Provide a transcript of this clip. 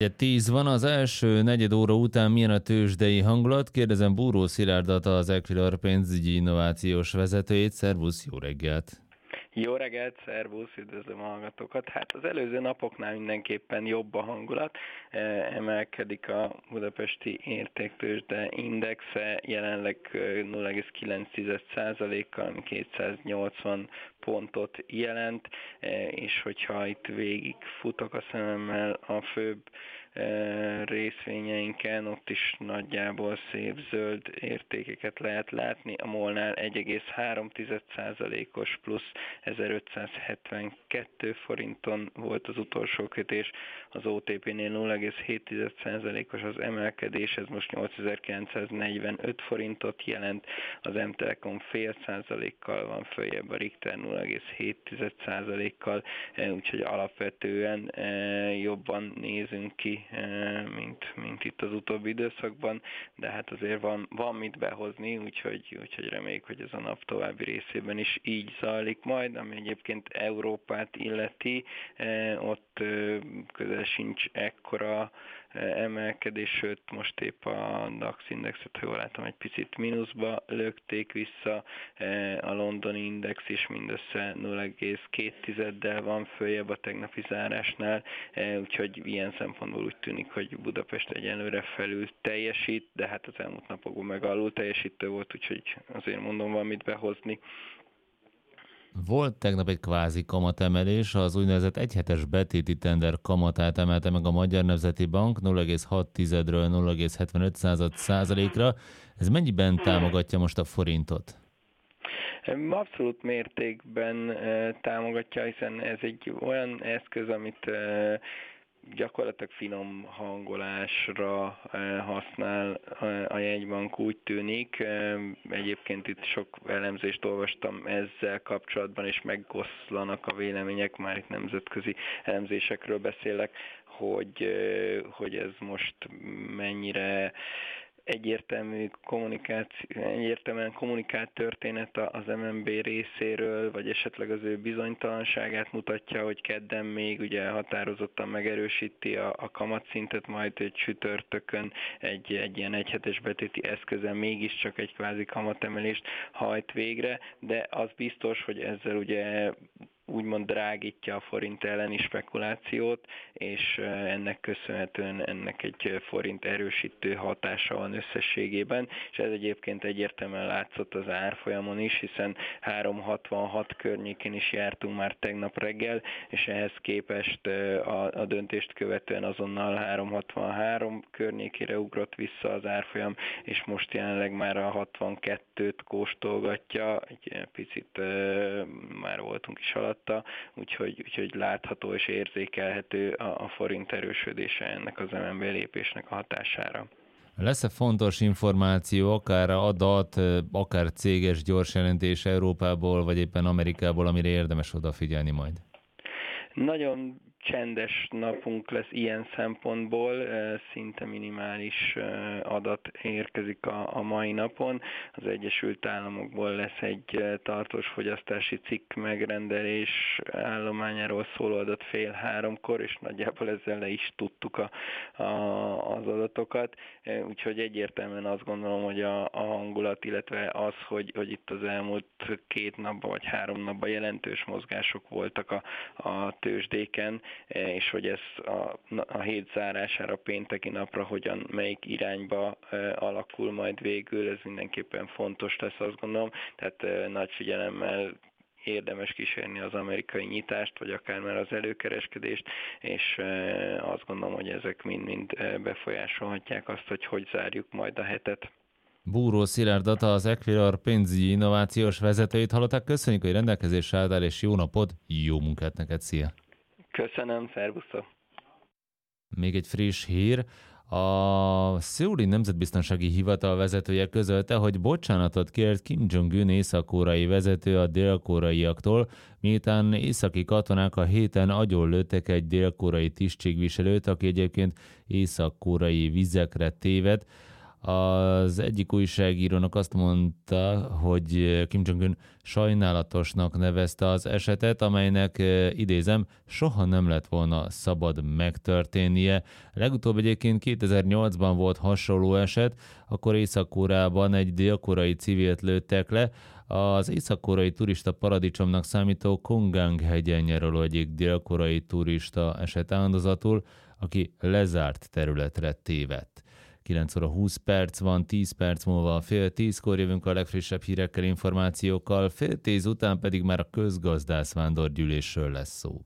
Ugye 10 van, az első negyed óra után milyen a tőzsdei hangulat? Kérdezem Búró Szilárdat, az Equilor pénzügyi innovációs vezetőjét. Szervusz, jó reggelt! Jó reggelt, szervusz, üdvözlöm a hallgatókat. Hát az előző napoknál mindenképpen jobb a hangulat, emelkedik a budapesti értéktőzsde indexe, jelenleg 0,9%-kal 280 pontot jelent, és hogyha itt végig futok a szememmel a főbb részvényeinken, ott is nagyjából szép zöld értékeket lehet látni. A MOL-nál 1,3%-os plusz 1572 forinton volt az utolsó kötés, az OTP-nél 0,7%-os az emelkedés, ez most 8945 forintot jelent, az M-Telekom fél százalékkal van följebb, a Richter 0,7%-kal, úgyhogy alapvetően jobban nézünk ki, mint itt az utóbbi időszakban, de hát azért van mit behozni, úgyhogy reméljük, hogy ez a nap további részében is így zajlik majd, ami egyébként Európát illeti, ott közel sincs ekkora emelkedés, sőt most épp a DAX indexet, ha jól látom, egy picit mínuszba lökték vissza, a londoni index is mindössze 0,2-del van följebb a tegnapi zárásnál, úgyhogy ilyen szempontból úgy tűnik, hogy Budapest egyenlőre felül teljesít, de hát az elmúlt napokban meg alul teljesítő volt, úgyhogy azért mondom, van mit behozni. Volt tegnap egy kvázi kamatemelés, az úgynevezett egyhetes betéti tender kamatát emelte meg a Magyar Nemzeti Bank 0,6-ről 0,75%-ra. Ez mennyiben támogatja most a forintot? Abszolút mértékben támogatja, hiszen ez egy olyan eszköz, amit gyakorlatilag finom hangolásra használ a jegybank, úgy tűnik. Egyébként itt sok elemzést olvastam ezzel kapcsolatban, és megoszlanak a vélemények, már itt nemzetközi elemzésekről beszélek, hogy ez most mennyire egyértelműen kommunikált történet az MNB részéről, vagy esetleg az ő bizonytalanságát mutatja, hogy kedden még ugye határozottan megerősíti a kamatszintet, majd egy csütörtökön egy ilyen egyhetes betéti eszközzel mégiscsak egy kvázi kamatemelést hajt végre, de az biztos, hogy ezzel ugye úgymond drágítja a forint elleni spekulációt, és ennek köszönhetően ennek egy forint erősítő hatása van összességében, és ez egyébként egyértelműen látszott az árfolyamon is, hiszen 3,66 környékén is jártunk már tegnap reggel, és ehhez képest a döntést követően azonnal 3,63 környékére ugrott vissza az árfolyam, és most jelenleg már a 62-t kóstolgatja, egy picit már voltunk is alatta, úgyhogy látható és érzékelhető a forint erősödése ennek az MNB lépésnek a hatására. Lesz-e fontos információ, akár adat, akár céges gyors jelentés Európából, vagy éppen Amerikából, amire érdemes odafigyelni majd? Nagyon csendes napunk lesz ilyen szempontból, szinte minimális adat érkezik a mai napon. Az Egyesült Államokból lesz egy tartós fogyasztási cikk megrendelés állományáról szóló adat 2:30, és nagyjából ezzel le is tudtuk az adatokat. Úgyhogy egyértelműen azt gondolom, hogy a hangulat, illetve az, hogy itt az elmúlt 2 napban vagy 3 napban jelentős mozgások voltak a tőzsdéken, és hogy ez a hét zárására, pénteki napra melyik irányba alakul majd végül, ez mindenképpen fontos lesz, azt gondolom. Tehát nagy figyelemmel érdemes kísérni az amerikai nyitást, vagy akár már az előkereskedést, és azt gondolom, hogy ezek mind befolyásolhatják azt, hogy zárjuk majd a hetet. Búró Szilárdat, az Equilor pénzügyi innovációs vezetőjét hallották. Köszönjük, hogy rendelkezésre álltál, és jó napot, jó munkát neked, szia! Köszönöm, szervusztok! Még egy friss hír. A Szöuli Nemzetbiztonsági Hivatal vezetője közölte, hogy bocsánatot kért Kim Jong-un észak-koreai vezető a dél-koreaiaktól, miután északi katonák a héten agyonlőttek egy dél-koreai tisztségviselőt, aki egyébként észak-koreai vizekre tévedt. Az egyik újságírónak azt mondta, hogy Kim Jong-un sajnálatosnak nevezte az esetet, amelynek, idézem, soha nem lett volna szabad megtörténnie. Legutóbb egyébként 2008-ban volt hasonló eset, akkor Észak-Koreában egy dél-koreai civilt lőttek le, az észak-koreai turista paradicsomnak számító Kongang hegyen nyaraló egyik dél-koreai turista esett áldozatul, aki lezárt területre tévedt. 9 óra 20 perc van, 10 perc múlva fél 10-kor jövünk a legfrissebb hírekkel, információkkal, fél 10 után pedig már a közgazdász vándorgyűlésről lesz szó.